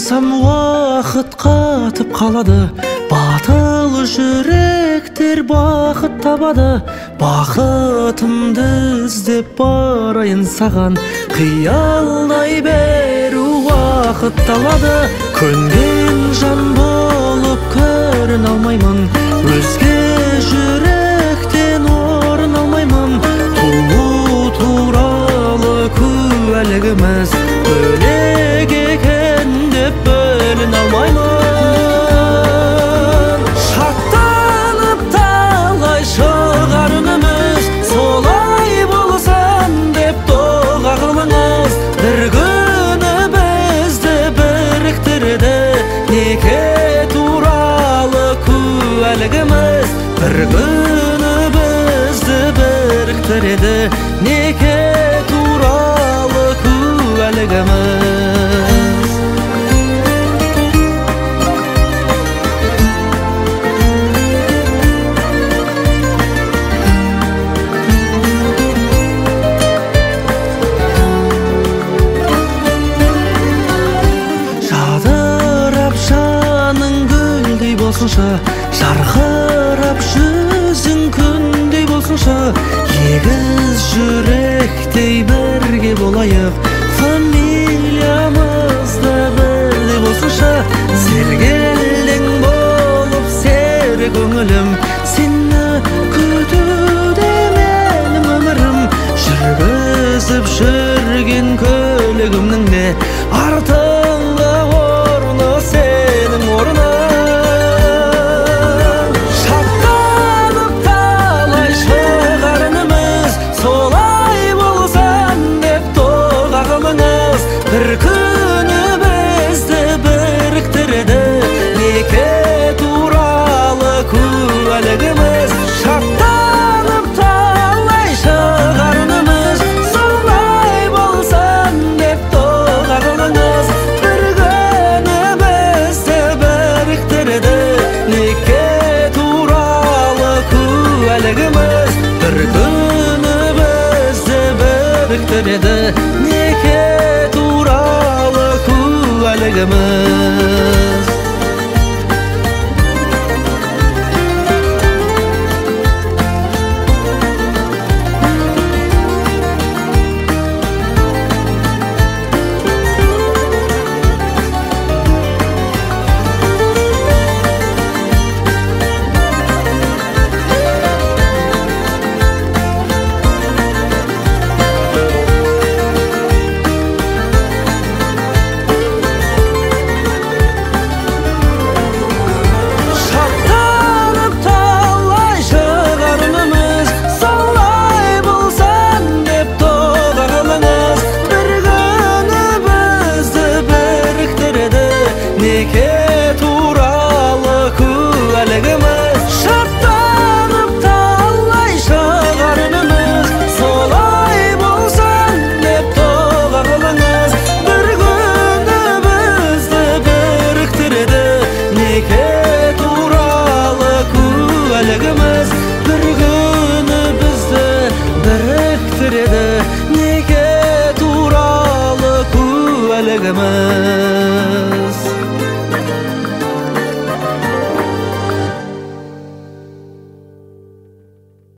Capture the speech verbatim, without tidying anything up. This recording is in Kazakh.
болсам уақыт қатып қалады, батыл жүректер бақыт табады. Бақытымды іздеп барайын саған, қиялдай беру уақыт талады. Көнген жан болып көрін алмаймын, өзге жүректен орын алмаймын. Туу туралы куәлігіміз бөлек екен деп бөлін алмаймын. Шаттанып талай шығар үніміз, солай болсын деп дұға қылыңыз. Бір күні бізді біріктіреді неке туралы куәлігіміз. Бір күні бізді біріктіреді неке туралы куәлігіміз. Жадырап жаның гүлдей болсыншы, жарқырап жүзің күндей болсыншы. Егіз жүректей бірге болайық, фамилиямызда бірдей болсыншы. Сергелдең болып сер көңілім, сені күтуде менің өмірім. Жүргізіп жүрген көлігімнің де артыңғы орны сенің орның. Шаттанып талай шығар үніміз, солай болсын деп дұға қылыңыз. Бір күні бізді біріктіреді неке туралы куәлігіміз. Шаттанып талай шығар үніміз, солай болсын деп дұға қылыңыз. Бір күні бізді біріктіреді неке туралы куәлігіміз. Бір күні бізді біріктіреді неке туралы куәлігіміз. Неке туралы куәлігіміз. Шаттанып талай шығар үніміз, солай болсын деп дұға қылыңыз. Бір күні бізді біріктіреді неке туралы куәлігіміз. Бір күні бізді біріктіреді неке туралы куәлігіміз.